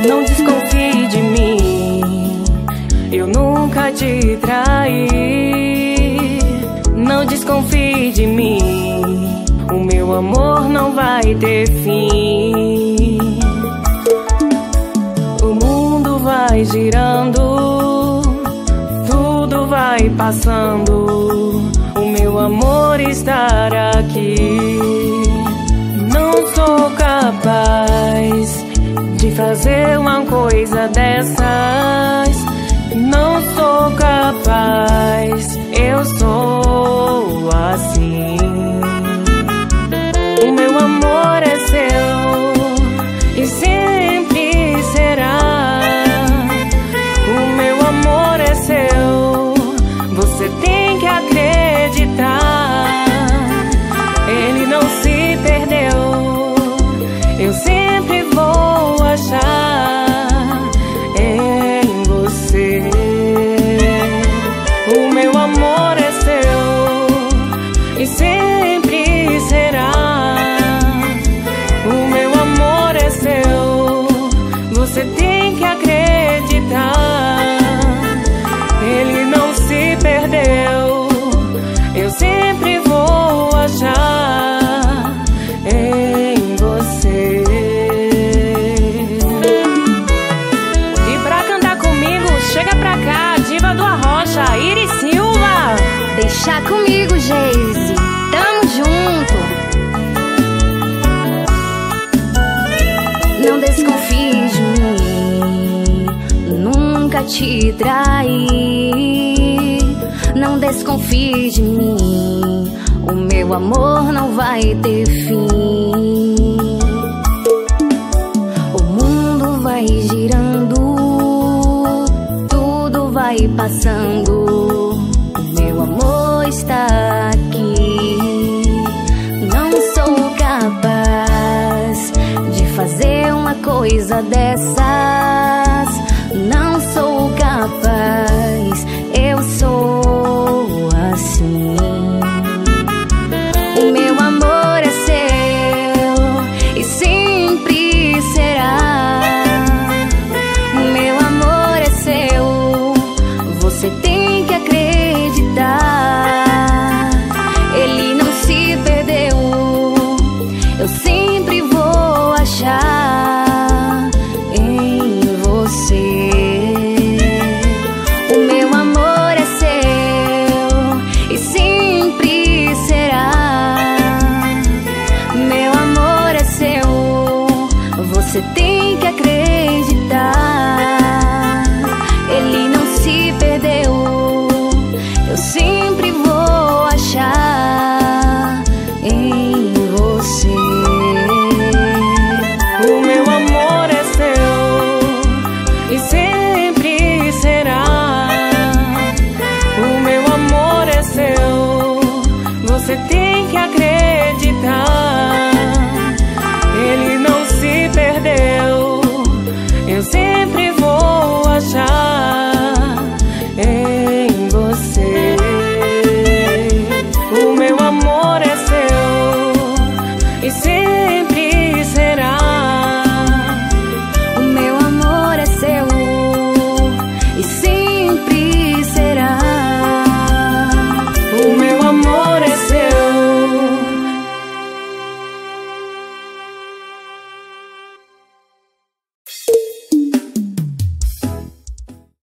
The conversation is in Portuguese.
Não desconfie de mim, eu nunca te traí. Não desconfie de mim, o meu amor não vai ter fim. O mundo vai girando, tudo vai passando, o meu amor estar aqui. Não sou capaz de fazer uma coisa dessas. Não sou capaz, eu sou assim. O meu amor é seu e sempre será. O meu amor é seu, você tem que acreditar. Ele não se perdeu, eu sempre vou achar em você. O meu amor é seu e sempre será. O meu amor é seu, você tem que acreditar. Ele não se perdeu, eu sempre vou achar em você. E pra cantar comigo, chega pra cá, diva do Arrocha, Iris Silva. Deixa comigo, Geise, tamo junto. Não desconfie de mim, nunca te traí. Não desconfie de mim, o meu amor não vai ter fim. O mundo vai girando, tudo vai passando, o meu amor está aqui. Não sou capaz de fazer uma coisa dessa.